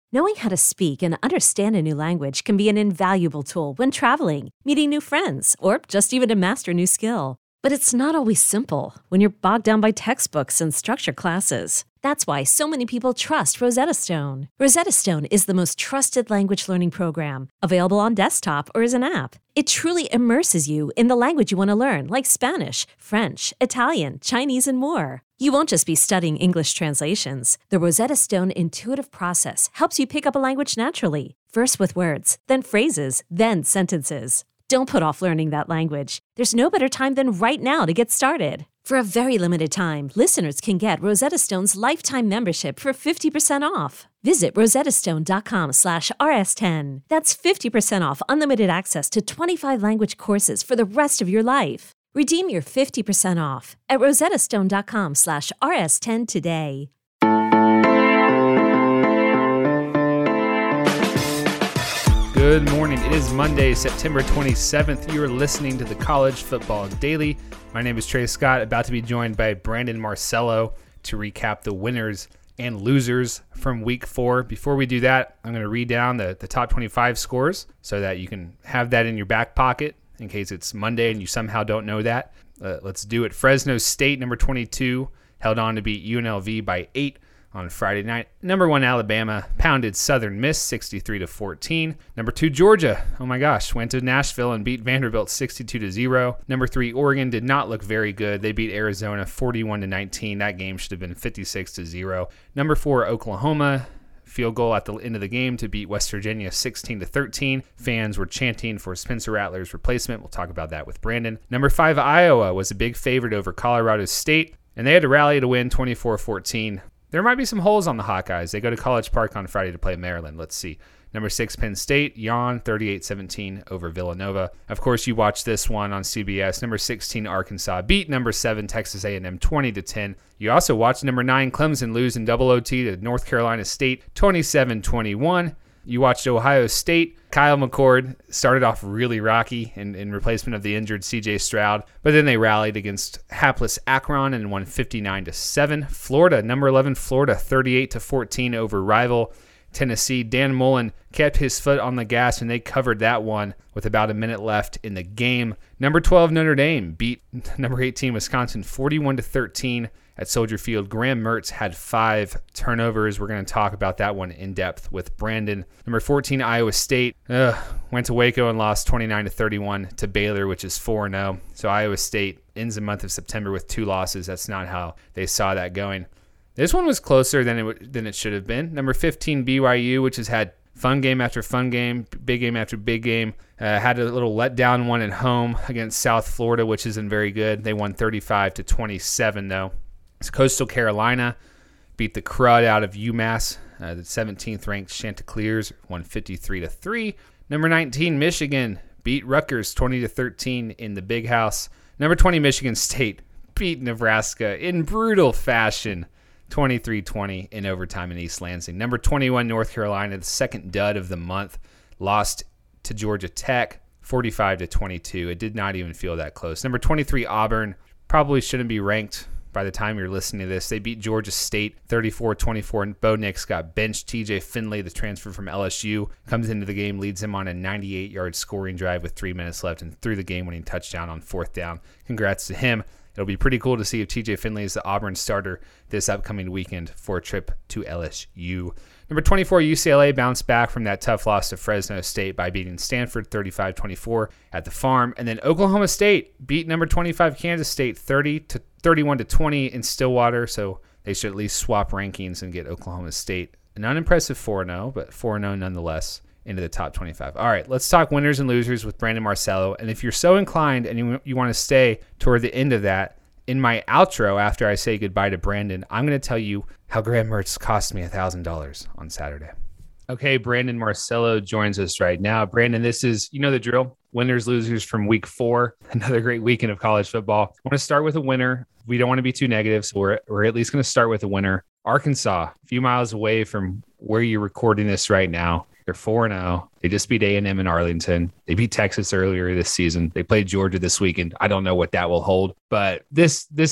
Knowing how to speak and understand a new language can be an invaluable tool when traveling, meeting new friends, or just even to master a new skill. But it's not always simple when you're bogged down by textbooks and structured classes. That's why so many people trust Rosetta Stone. Rosetta Stone is the most trusted language learning program, available on desktop or as an app. It truly immerses you in the language you want to learn, like Spanish, French, Italian, Chinese, and more. You won't just be studying English translations. The Rosetta Stone intuitive process helps you pick up a language naturally, first with words, then phrases, then sentences. Don't put off learning that language. There's no better time than right now to get started. For a very limited time, listeners can get Rosetta Stone's lifetime membership for 50% off. Visit rosettastone.com/rs10. That's 50% off unlimited access to 25 language courses for the rest of your life. Redeem your 50% off at rosettastone.com/rs10 today. Good morning. It is Monday, September 27th. You are listening to the College Football Daily. My name is Trey Scott, about to be joined by Brandon Marcello to recap the winners and losers from Week 4. Before we do that, I'm going to read down the top 25 scores so that you can have that in your back pocket in case it's Monday and you somehow don't know that. Let's do it. Fresno State, number 22, held on to beat UNLV by 8 on Friday night. Number 1, Alabama pounded Southern Miss 63-14. Number 2, Georgia, oh my gosh, went to Nashville and beat Vanderbilt 62-0. Number 3, Oregon did not look very good. They beat Arizona 41-19. That game should have been 56-0. Number 4, Oklahoma, field goal at the end of the game to beat West Virginia 16-13. Fans were chanting for Spencer Rattler's replacement. We'll talk about that with Brandon. Number 5, Iowa was a big favorite over Colorado State, and they had to rally to win 24-14. There might be some holes on the Hawkeyes. They go to College Park on Friday to play Maryland. Let's see. Number 6, Penn State, yawn 38-17 over Villanova. Of course, you watched this one on CBS. Number 16, Arkansas beat number 7, Texas A&M 20-10. You also watched number 9, Clemson lose in double OT to North Carolina State 27-21. You watched Ohio State. Kyle McCord started off really rocky in replacement of the injured C.J. Stroud, but then they rallied against hapless Akron and won 59-7. Florida, number 11, Florida 38-14 over rival Tennessee. Dan Mullen kept his foot on the gas, and they covered that one with about a minute left in the game. Number 12, Notre Dame beat number 18, Wisconsin 41-13 at Soldier Field. Graham Mertz had 5 turnovers. We're going to talk about that one in depth with Brandon. Number 14, Iowa State went to Waco and lost 29-31 to Baylor, which is 4-0. So Iowa State ends the month of September with 2 losses. That's not how they saw that going. This one was closer than it should have been. Number 15, BYU, which has had fun game after fun game, big game after big game. Had a little letdown one at home against South Florida, which isn't very good. They won 35-27, though. Coastal Carolina beat the crud out of UMass. The 17th ranked Chanticleers won 53-3. Number 19, Michigan beat Rutgers 20-13 in the Big House. Number 20, Michigan State beat Nebraska in brutal fashion 23-20 in overtime in East Lansing. Number 21, North Carolina, the second dud of the month, lost to Georgia Tech 45-22. It did not even feel that close. Number 23, Auburn, probably shouldn't be ranked by the time you're listening to this. They beat Georgia State 34-24, and Bo Nix got benched. TJ Finley, the transfer from LSU, comes into the game, leads him on a 98-yard scoring drive with 3 minutes left and threw the game-winning touchdown on 4th down. Congrats to him. It'll be pretty cool to see if TJ Finley is the Auburn starter this upcoming weekend for a trip to LSU. Number 24, UCLA bounced back from that tough loss to Fresno State by beating Stanford 35-24 at the Farm. And then Oklahoma State beat number 25 Kansas State 31-20 in Stillwater. So they should at least swap rankings and get Oklahoma State an unimpressive 4-0, but 4-0 nonetheless, into the top 25. All right, let's talk winners and losers with Brandon Marcello. And if you're so inclined and you want to stay toward the end of that, in my outro, after I say goodbye to Brandon, I'm going to tell you how Graham Mertz cost me $1,000 on Saturday. Okay, Brandon Marcello joins us right now. Brandon, this is, you know the drill, winners, losers from Week 4, another great weekend of college football. I want to start with a winner. We don't want to be too negative, so we're at least going to start with a winner. Arkansas, a few miles away from where you're recording this right now. They're 4-0. They just beat A&M in Arlington. They beat Texas earlier this season. They played Georgia this weekend. I don't know what that will hold, but this is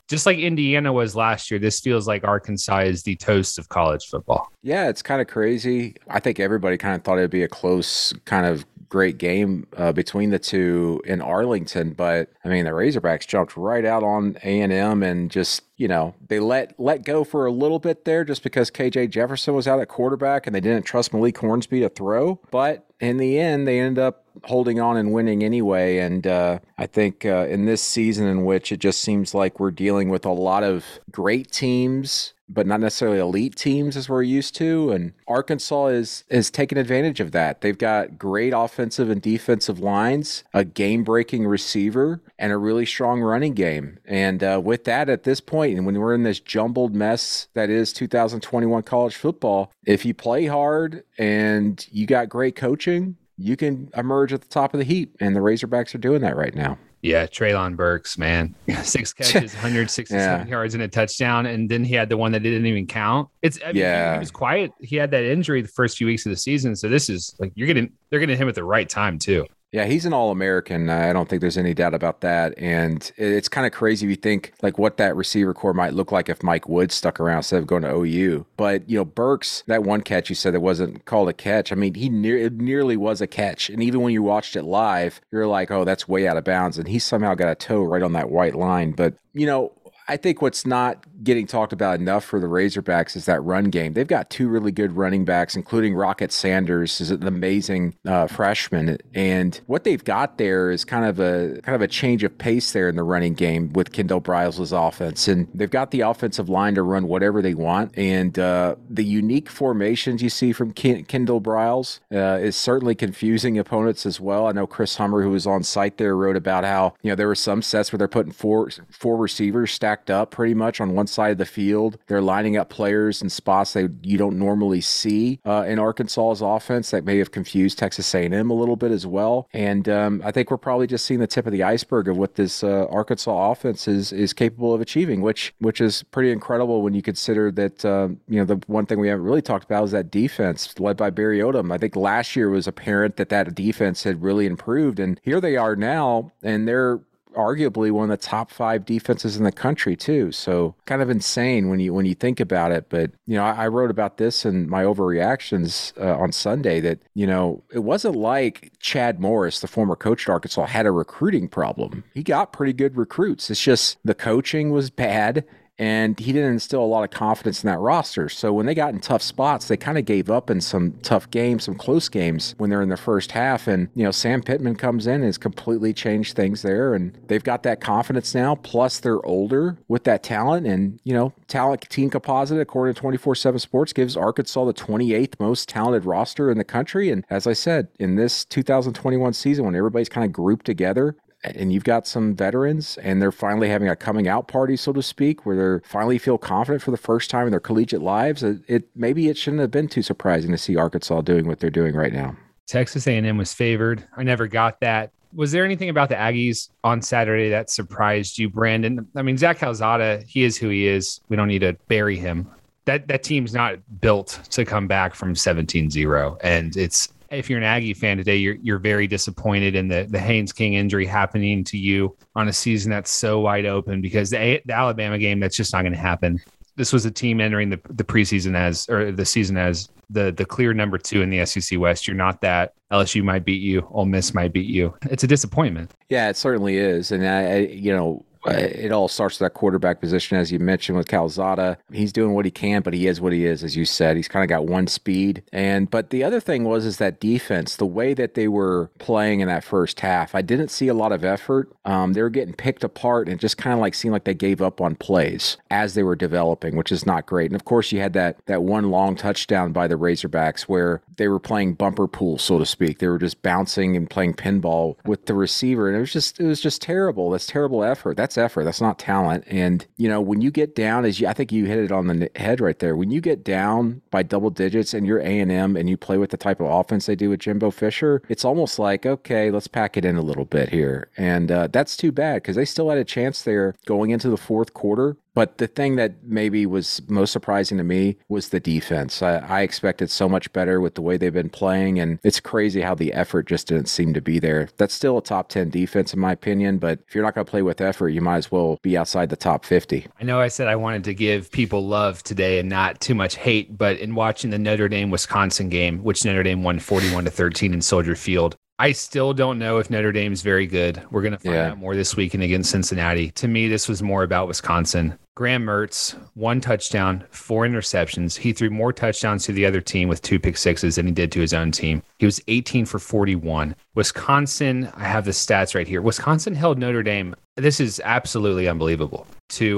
just like Indiana was last year, this feels like Arkansas is the toast of college football. Yeah, it's kind of crazy. I think everybody kind of thought it'd be a close kind of great game between the two in Arlington, but I mean the Razorbacks jumped right out on A&M and just, you know, they let go for a little bit there just because KJ Jefferson was out at quarterback and they didn't trust Malik Hornsby to throw, but in the end they ended up holding on and winning anyway. And I think in this season in which it just seems like we're dealing with a lot of great teams but not necessarily elite teams as we're used to. And Arkansas is taking advantage of that. They've got great offensive and defensive lines, a game-breaking receiver, and a really strong running game. And with that, at this point, and when we're in this jumbled mess that is 2021 college football, if you play hard and you got great coaching, you can emerge at the top of the heap. And the Razorbacks are doing that right now. Yeah, Treylon Burks, man. 6 catches, 167 yards and a touchdown. And then he had the one that didn't even count. He was quiet. He had that injury the first few weeks of the season. So this is like they're getting him at the right time too. Yeah, he's an All-American. I don't think there's any doubt about that. And it's kind of crazy if you think like what that receiver core might look like if Mike Woods stuck around instead of going to OU. But, you know, Burks, that one catch you said that wasn't called a catch. I mean, it nearly was a catch. And even when you watched it live, you're like, oh, that's way out of bounds. And he somehow got a toe right on that white line. But, you know, I think what's not getting talked about enough for the Razorbacks is that run game. They've got 2 really good running backs, including Rocket Sanders, is an amazing freshman. And what they've got there is kind of a change of pace there in the running game with Kendall Briles' offense. And they've got the offensive line to run whatever they want. And the unique formations you see from Kendall Briles is certainly confusing opponents as well. I know Chris Hummer, who was on site there, wrote about how, you know, there were some sets where they're putting four receivers stacked up pretty much on one side of the field. They're lining up players in spots that you don't normally see in Arkansas's offense that may have confused Texas A&M a little bit as well. And I think we're probably just seeing the tip of the iceberg of what this Arkansas offense is capable of achieving, which is pretty incredible when you consider that, you know, the one thing we haven't really talked about is that defense led by Barry Odom. I think last year was apparent that defense had really improved, and here they are now, and they're arguably one of the top 5 defenses in the country too. So kind of insane when you think about it. But, you know, I wrote about this in my overreactions on Sunday that, you know, it wasn't like Chad Morris, the former coach at Arkansas, had a recruiting problem. He got pretty good recruits. It's just the coaching was bad, and he didn't instill a lot of confidence in that roster. So when they got in tough spots, they kind of gave up in some tough games, some close games when they're in the first half. And, you know, Sam Pittman comes in and has completely changed things there. And they've got that confidence now. Plus, they're older with that talent. And, you know, talent team composite, according to 24/7 Sports, gives Arkansas the 28th most talented roster in the country. And as I said, in this 2021 season, when everybody's kind of grouped together, and you've got some veterans, and they're finally having a coming out party, so to speak, where they finally feel confident for the first time in their collegiate lives. Maybe it shouldn't have been too surprising to see Arkansas doing what they're doing right now. Texas A&M was favored. I never got that. Was there anything about the Aggies on Saturday that surprised you, Brandon? I mean, Zach Calzada, he is who he is. We don't need to bury him. That team's not built to come back from 17-0, and it's. If you're an Aggie fan today, you're very disappointed in the Haynes King injury happening to you on a season that's so wide open, because the Alabama game, that's just not going to happen. This was a team entering the preseason the season as the clear number 2 in the SEC West. You're not that. LSU might beat you. Ole Miss might beat you. It's a disappointment. Yeah, it certainly is. And it all starts with that quarterback position, as you mentioned, with Calzada. He's doing what he can, but he is what he is, as you said. He's kind of got one speed. But the other thing is that defense, the way that they were playing in that first half, I didn't see a lot of effort. They were getting picked apart, and it just kind of like seemed like they gave up on plays as they were developing, which is not great. And of course, you had that one long touchdown by the Razorbacks where they were playing bumper pool, so to speak. They were just bouncing and playing pinball with the receiver, and it was just terrible. That's terrible effort. That's effort. That's not talent. And, you know, when you get down, I think you hit it on the head right there. When you get down by double digits and you're A&M and you play with the type of offense they do with Jimbo Fisher, it's almost like, okay, let's pack it in a little bit here. And that's too bad, because they still had a chance there going into the fourth quarter. But the thing that maybe was most surprising to me was the defense. I expected so much better with the way they've been playing, and it's crazy how the effort just didn't seem to be there. That's still a top 10 defense in my opinion, but if you're not going to play with effort, you might as well be outside the top 50. I know I said I wanted to give people love today and not too much hate, but in watching the Notre Dame-Wisconsin game, which Notre Dame won 41-13 in Soldier Field, I still don't know if Notre Dame's very good. We're going to find out more this weekend against Cincinnati. To me, this was more about Wisconsin. Graham Mertz, 1 touchdown, 4 interceptions. He threw more touchdowns to the other team with 2 pick sixes than he did to his own team. He was 18 for 41. Wisconsin, I have the stats right here. Wisconsin held Notre Dame. This is absolutely unbelievable.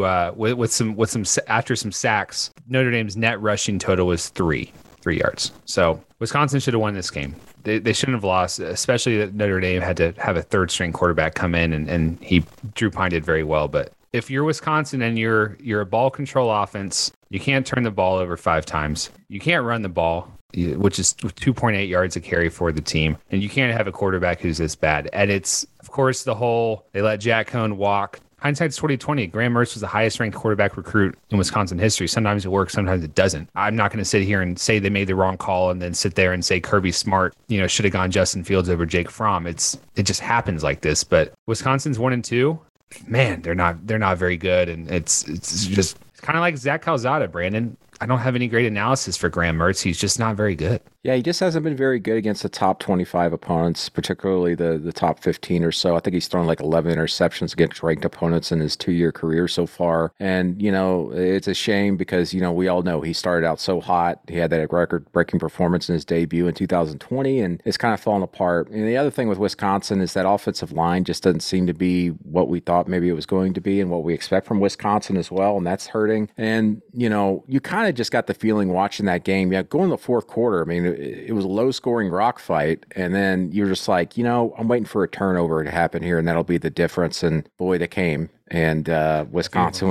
With some after some sacks, Notre Dame's net rushing total was 3 yards. So Wisconsin should have won this game. They shouldn't have lost, especially that Notre Dame had to have a third string quarterback come in, and Drew Pine did very well. But if you're Wisconsin and you're a ball control offense, you can't turn the ball over 5 times. You can't run the ball, which is 2.8 yards a carry for the team. And you can't have a quarterback who's this bad. And it's, of course, they let Jack Cohn walk. Hindsight's 20/20. Graham Mertz was the highest ranked quarterback recruit in Wisconsin history. Sometimes it works, sometimes it doesn't. I'm not going to sit here and say they made the wrong call and then sit there and say Kirby Smart, should have gone Justin Fields over Jake Fromm. It just happens like this. But Wisconsin's 1-2. Man, they're not very good, and it's just kind of like Zach Calzada, Brandon. I don't have any great analysis for Graham Mertz. He's just not very good. Yeah, he just hasn't been very good against the top 25 opponents, particularly the top 15 or so. I think he's thrown like 11 interceptions against ranked opponents in his 2-year career so far. And, it's a shame because, we all know he started out so hot. He had that record-breaking performance in his debut in 2020, and it's kind of fallen apart. And the other thing with Wisconsin is that offensive line just doesn't seem to be what we thought maybe it was going to be and what we expect from Wisconsin as well, and that's hurting. And, you kind of just got the feeling watching that game, going in the fourth quarter, I mean, it was a low-scoring rock fight, and then you're just like, I'm waiting for a turnover to happen here, and that'll be the difference. And boy, they came. And Wisconsin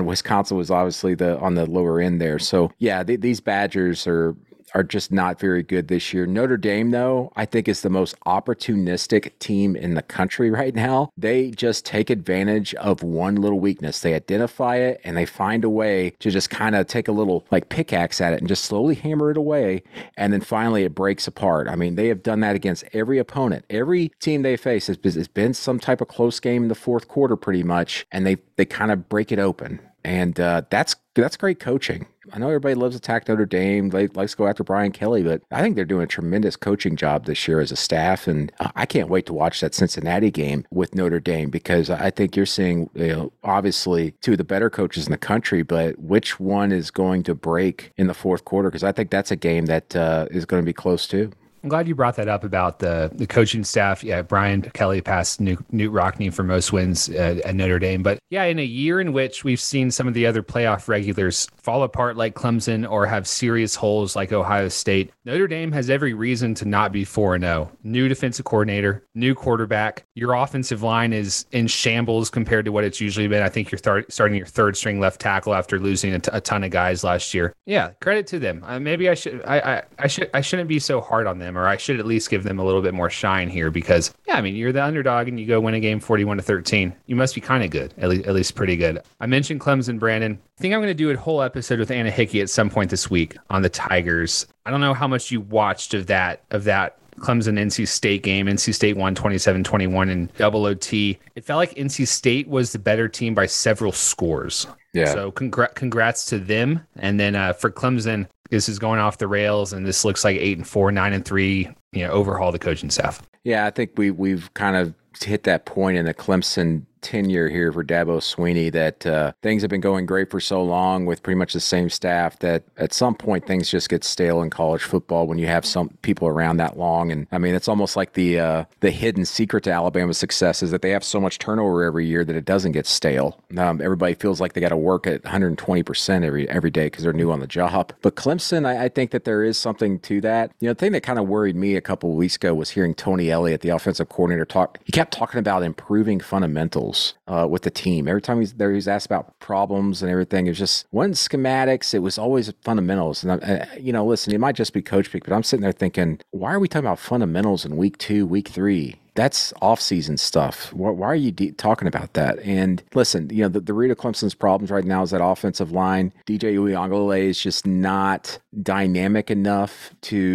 was obviously on the lower end there. So yeah, these Badgers are just not very good this year. Notre Dame, though, I think is the most opportunistic team in the country right now. They just take advantage of one little weakness. They identify it and they find a way to just kind of take a little pickaxe at it and just slowly hammer it away. And then finally it breaks apart. I mean, they have done that against every opponent. Every team they face has been some type of close game in the fourth quarter pretty much. And they kind of break it open. And that's great coaching. I know everybody loves attack Notre Dame, likes to go after Brian Kelly, but I think they're doing a tremendous coaching job this year as a staff, and I can't wait to watch that Cincinnati game with Notre Dame because I think you're seeing, obviously 2 of the better coaches in the country, but which one is going to break in the fourth quarter? Because I think that's a game that is going to be close too. I'm glad you brought that up about the coaching staff. Yeah, Brian Kelly passed Knute Rockne for most wins at Notre Dame. But yeah, in a year in which we've seen some of the other playoff regulars fall apart like Clemson or have serious holes like Ohio State, Notre Dame has every reason to not be 4-0. New defensive coordinator, new quarterback. Your offensive line is in shambles compared to what it's usually been. I think you're starting your third string left tackle after losing a ton of guys last year. Yeah, credit to them. Maybe I shouldn't be so hard on them, or I should at least give them a little bit more shine here because, yeah, I mean, you're the underdog and you go win a game 41-13. You must be kind of good, at least pretty good. I mentioned Clemson, Brandon. I think I'm going to do a whole episode with Anna Hickey at some point this week on the Tigers. I don't know how much you watched of that Clemson NC State game. NC State won 27-21 in double OT. It felt like NC State was the better team by several scores. Yeah. So congrats to them. And then for Clemson, this is going off the rails, and this looks like 8-4, 9-3. Overhaul the coaching staff. Yeah, I think we've kind of hit that point in the Clemson tenure here for Dabo Swinney that things have been going great for so long with pretty much the same staff that at some point things just get stale in college football when you have some people around that long. And I mean, it's almost like the hidden secret to Alabama's success is that they have so much turnover every year that it doesn't get stale. Everybody feels like they got to work at 120% every day because they're new on the job. But Clemson, I think that there is something to that. The thing that kind of worried me a couple of weeks ago was hearing Tony Elliott, the offensive coordinator, talk. He kept talking about improving fundamentals with the team. Every time he was asked about problems and everything, it was just wasn't schematics. It was always fundamentals. And listen, it might just be coach speak, but I'm sitting there thinking, why are we talking about fundamentals in week 2, week 3? that's off-season stuff. Why are you talking about that? And listen, the root of Clemson's problems right now is that offensive line. DJ Uiagalelei is just not dynamic enough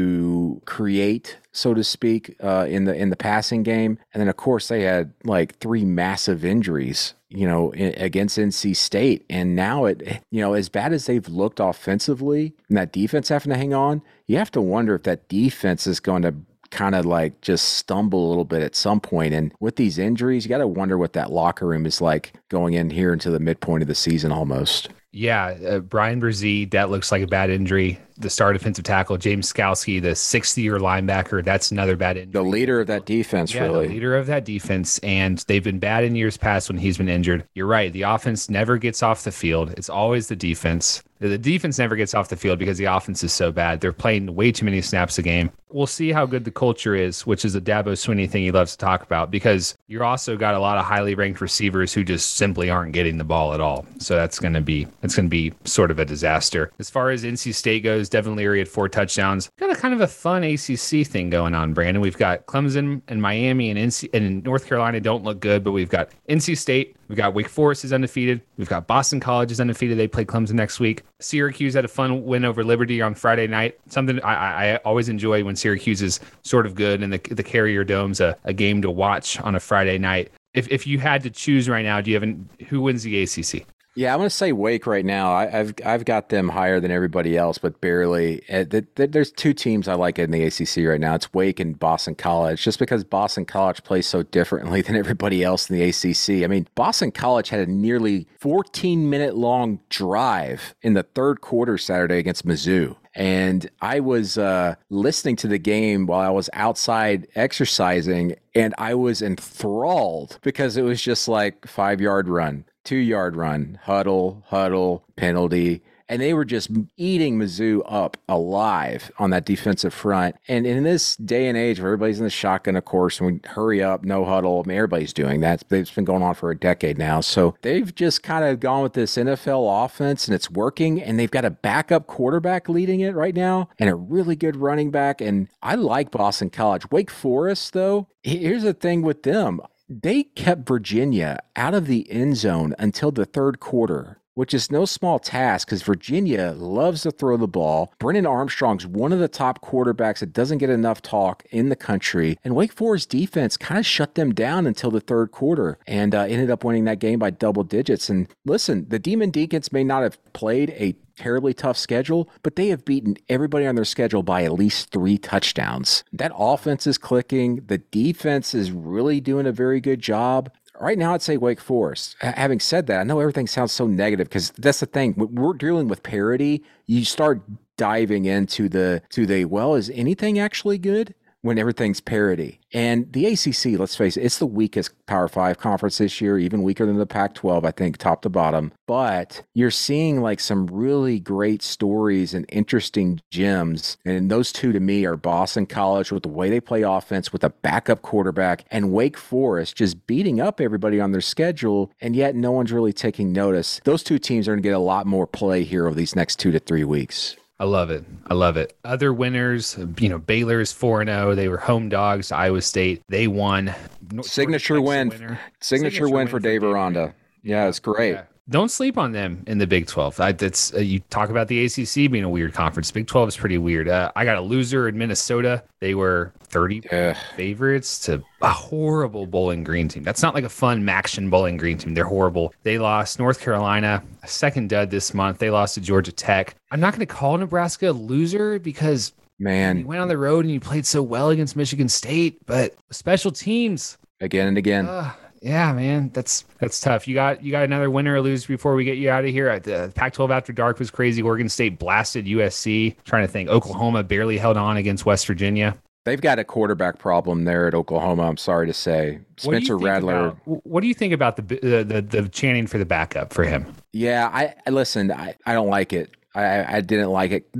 to create, so to speak, in the passing game. And then, of course, they had like 3 massive injuries, against NC State. And now as bad as they've looked offensively and that defense having to hang on, you have to wonder if that defense is going to kind of like just stumble a little bit at some point. And with these injuries, you got to wonder what that locker room is like going in here into the midpoint of the season almost. Yeah, Brian Brzee, that looks like a bad injury. The star defensive tackle, James Skalski, the 6th-year linebacker, that's another bad injury. The leader of that defense, really. The leader of that defense, and they've been bad in years past when he's been injured. You're right, the offense never gets off the field. It's always the defense. The defense never gets off the field because the offense is so bad. They're playing way too many snaps a game. We'll see how good the culture is, which is a Dabo Swinney thing he loves to talk about, because you're also got a lot of highly ranked receivers who just simply aren't getting the ball at all. So it's going to be sort of a disaster. As far as NC State goes, Devin Leary had 4 touchdowns. Got a kind of a fun ACC thing going on, Brandon. We've got Clemson and Miami and North Carolina don't look good, but we've got NC State. We've got Wake Forest is undefeated. We've got Boston College is undefeated. They play Clemson next week. Syracuse had a fun win over Liberty on Friday night. Something I always enjoy when Syracuse is sort of good and the Carrier Dome's a game to watch on a Friday night. If you had to choose right now, who wins the ACC? Yeah, I'm going to say Wake right now. I've got them higher than everybody else, but barely. There's 2 teams I like in the ACC right now. It's Wake and Boston College, just because Boston College plays so differently than everybody else in the ACC. I mean, Boston College had a nearly 14-minute long drive in the 3rd quarter Saturday against Mizzou. And I was listening to the game while I was outside exercising, and I was enthralled because it was just like 5-yard run, 2-yard run, huddle, penalty. And they were just eating Mizzou up alive on that defensive front. And in this day and age where everybody's in the shotgun, of course, and we hurry up, no huddle, I mean, everybody's doing that. It's been going on for a decade now. So they've just kind of gone with this NFL offense, and it's working. And they've got a backup quarterback leading it right now and a really good running back. And I like Boston College. Wake Forest, though, here's the thing with them. They kept Virginia out of the end zone until the 3rd quarter, which is no small task because Virginia loves to throw the ball. Brennan Armstrong's one of the top quarterbacks that doesn't get enough talk in the country. And Wake Forest defense kind of shut them down until the 3rd quarter and ended up winning that game by double digits. And listen, the Demon Deacons may not have played a terribly tough schedule, but they have beaten everybody on their schedule by at least 3 touchdowns. That offense is clicking. The defense is really doing a very good job. Right now, I'd say Wake Forest. Having said that, I know everything sounds so negative because that's the thing. When we're dealing with parity, you start diving into well, is anything actually good? When everything's parity. And the ACC, let's face it, it's the weakest Power 5 conference this year, even weaker than the Pac-12, I think, top to bottom. But you're seeing like some really great stories and interesting gems. And those 2 to me are Boston College with the way they play offense with a backup quarterback, and Wake Forest just beating up everybody on their schedule, and yet no one's really taking notice. Those 2 teams are going to get a lot more play here over these next 2 to 3 weeks. I love it. Other winners, Baylor's 4-0. They were home dogs to Iowa State. They won. Signature win. Signature win for Dave Aranda. Yeah, it's great. Yeah. Don't sleep on them in the Big 12. You talk about the ACC being a weird conference. Big 12 is pretty weird. I got a loser in Minnesota. They were 30 favorites to a horrible Bowling Green team. That's not like a fun Maction Bowling Green team. They're horrible. They lost North Carolina, a second dud this month. They lost to Georgia Tech. I'm not going to call Nebraska a loser because you went on the road and you played so well against Michigan State, but special teams again and again. Yeah, man, that's tough. You got another winner or lose before we get you out of here. The Pac-12 After Dark was crazy. Oregon State blasted USC. Trying to think. Oklahoma barely held on against West Virginia. They've got a quarterback problem there at Oklahoma, I'm sorry to say. Spencer Rattler. What do you think about the chanting for the backup for him? Yeah, I don't like it. I didn't like it.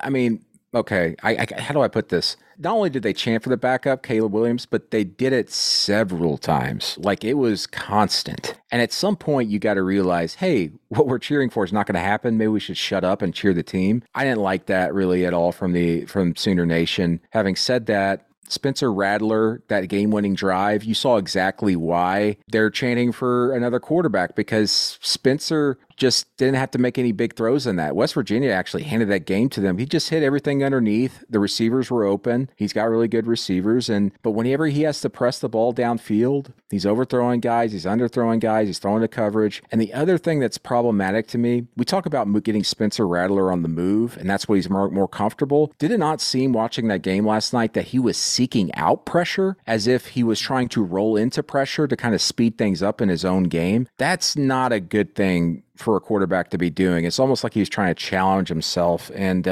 Okay, how do I put this? Not only did they chant for the backup, Caleb Williams, but they did it several times. Like, it was constant. And at some point, you got to realize, hey, what we're cheering for is not going to happen. Maybe we should shut up and cheer the team. I didn't like that really at all from Sooner Nation. Having said that, Spencer Rattler, that game-winning drive, you saw exactly why they're chanting for another quarterback, because Spencer just didn't have to make any big throws in that. West Virginia actually handed that game to them. He just hit everything underneath. The receivers were open. He's got really good receivers. But whenever he has to press the ball downfield, he's overthrowing guys, he's underthrowing guys, he's throwing to coverage. And the other thing that's problematic to me, we talk about getting Spencer Rattler on the move, and that's why he's more comfortable. Did it not seem watching that game last night that he was seeking out pressure as if he was trying to roll into pressure to kind of speed things up in his own game? That's not a good thing for a quarterback to be doing. It's almost like he's trying to challenge himself. And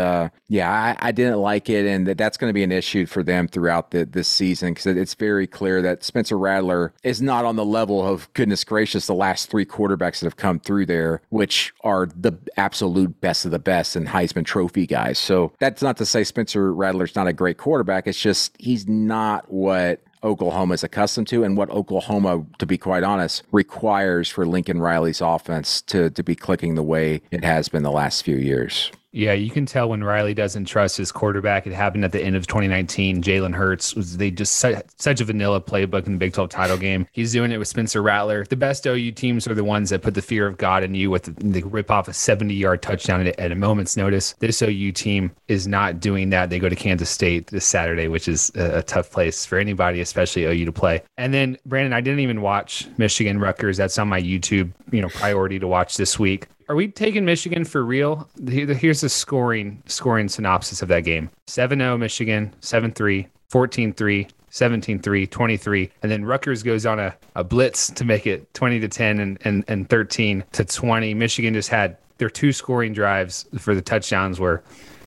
I didn't like it. And that's going to be an issue for them throughout this season, because it's very clear that Spencer Rattler is not on the level of, goodness gracious, the last 3 quarterbacks that have come through there, which are the absolute best of the best and Heisman Trophy guys. So that's not to say Spencer Rattler's not a great quarterback. It's just he's not what Oklahoma is accustomed to, and what Oklahoma, to be quite honest, requires for Lincoln Riley's offense to be clicking the way it has been the last few years. Yeah, you can tell when Riley doesn't trust his quarterback. It happened at the end of 2019. Jalen Hurts they just such a vanilla playbook in the Big 12 title game. He's doing it with Spencer Rattler. The best OU teams are the ones that put the fear of God in you they rip off a 70-yard touchdown at a moment's notice. This OU team is not doing that. They go to Kansas State this Saturday, which is a tough place for anybody, especially OU, to play. And then, Brandon, I didn't even watch Michigan Rutgers. That's on my YouTube, priority to watch this week. Are we taking Michigan for real? Here's the scoring synopsis of that game. 7-0 Michigan, 7-3, 14-3, 17-3, 23. And then Rutgers goes on a blitz to make it 20-10 and 13-20. Michigan just had their 2 scoring drives for the touchdowns were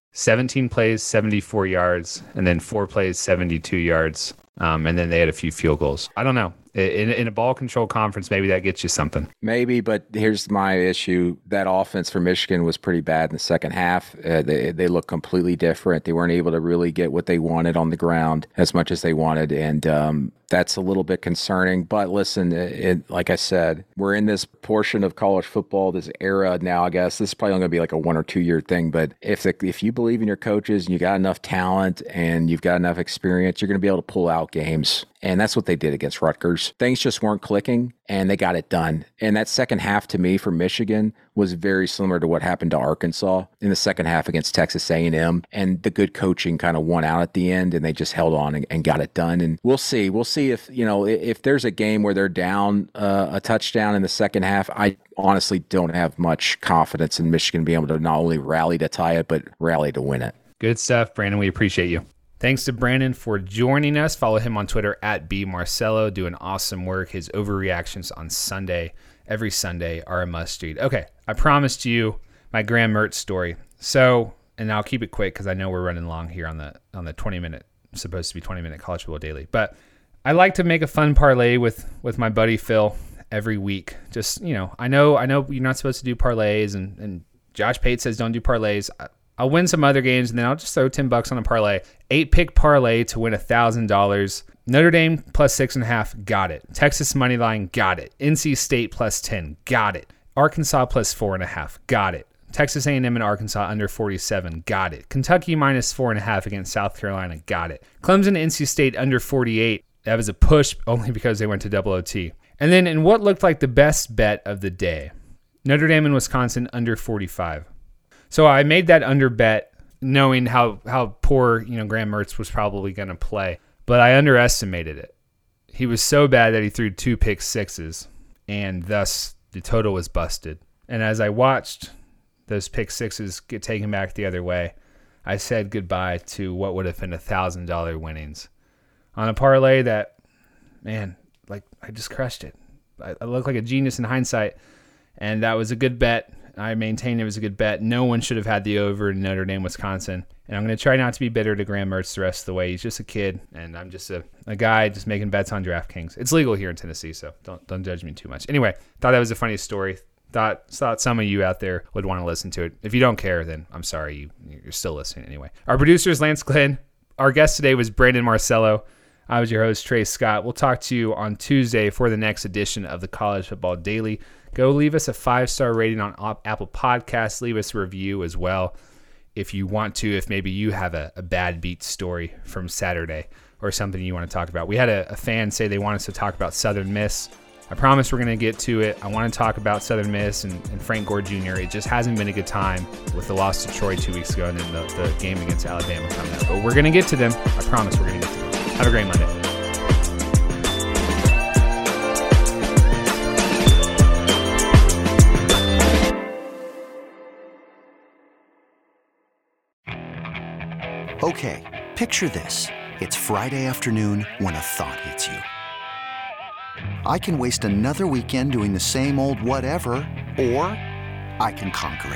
17 plays, 74 yards, and then 4 plays, 72 yards. And then they had a few field goals. I don't know. In a ball control conference, maybe that gets you something. Maybe, but here's my issue. That offense for Michigan was pretty bad in the second half. They looked completely different. They weren't able to really get what they wanted on the ground as much as they wanted, and that's a little bit concerning. But listen, like I said, we're in this portion of college football, this era now, I guess. This is probably only going to be like a 1 or 2 year thing, but if you believe in your coaches and you got enough talent and you've got enough experience, you're going to be able to pull out games. And that's what they did against Rutgers. Things just weren't clicking, and they got it done. And that second half, to me, for Michigan, was very similar to what happened to Arkansas in the second half against Texas A&M. And the good coaching kind of won out at the end, and they just held on and got it done. And we'll see. We'll see if there's a game where they're down a touchdown in the second half. I honestly don't have much confidence in Michigan being able to not only rally to tie it, but rally to win it. Good stuff, Brandon. We appreciate you. Thanks to Brandon for joining us. Follow him on Twitter at @BMarcello, doing awesome work. His overreactions on Sunday, every Sunday, are a must-read. Okay, I promised you my Graham Mertz story. So, and I'll keep it quick because I know we're running long here on the 20-minute, supposed to be 20-minute College Football Daily. But I like to make a fun parlay with my buddy Phil every week. Just, I know you're not supposed to do parlays, and Josh Pate says don't do parlays. I'll win some other games, and then I'll just throw $10 on a parlay. 8-pick parlay to win $1,000. Notre Dame plus 6.5, got it. Texas moneyline, got it. NC State plus 10, got it. Arkansas plus 4.5, got it. Texas A&M and Arkansas under 47, got it. Kentucky minus 4.5 against South Carolina, got it. Clemson, NC State under 48, that was a push only because they went to double OT. And then in what looked like the best bet of the day, Notre Dame and Wisconsin under 45. So I made that under bet knowing how poor, Graham Mertz was probably going to play, but I underestimated it. He was so bad that he threw 2 pick sixes, and thus the total was busted. And as I watched those pick sixes get taken back the other way, I said goodbye to what would have been $1,000 winnings on a parlay that, man, like I just crushed it. I look like a genius in hindsight, and that was a good bet. I maintain it was a good bet. No one should have had the over in Notre Dame, Wisconsin. And I'm going to try not to be bitter to Graham Mertz the rest of the way. He's just a kid, and I'm just a guy just making bets on DraftKings. It's legal here in Tennessee, so don't judge me too much. Anyway, thought that was the funniest story. Thought some of you out there would want to listen to it. If you don't care, then I'm sorry. You're still listening anyway. Our producer is Lance Glenn. Our guest today was Brandon Marcello. I was your host, Trey Scott. We'll talk to you on Tuesday for the next edition of the College Football Daily. Go leave us a 5-star rating on Apple Podcasts. Leave us a review as well if you want to, if maybe you have a bad beat story from Saturday. or something you want to talk about. We had a fan say they want us to talk about Southern Miss. I promise we're going to get to it. I want to talk about Southern Miss and Frank Gore Jr. It just hasn't been a good time with the loss to Troy 2 weeks ago and then the game against Alabama coming up. But we're going to get to them. I promise we're going to get to them. Have a great Monday. Okay, picture this. It's Friday afternoon when a thought hits you. I can waste another weekend doing the same old whatever, or I can conquer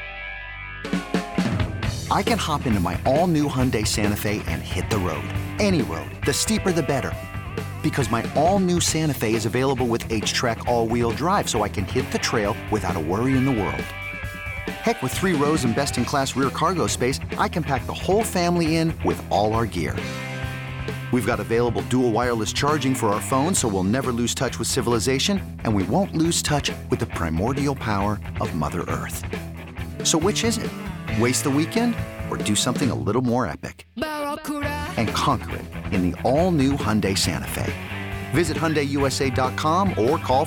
it. I can hop into my all-new Hyundai Santa Fe and hit the road. Any road. The steeper, the better. Because my all-new Santa Fe is available with H-Track all-wheel drive, so I can hit the trail without a worry in the world. Heck, with 3 rows and best-in-class rear cargo space, I can pack the whole family in with all our gear. We've got available dual wireless charging for our phones, so we'll never lose touch with civilization, and we won't lose touch with the primordial power of Mother Earth. So which is it? Waste the weekend or do something a little more epic? And conquer it in the all-new Hyundai Santa Fe. Visit HyundaiUSA.com or call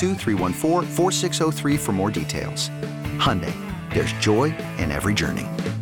562-314-4603 for more details. Hyundai, there's joy in every journey.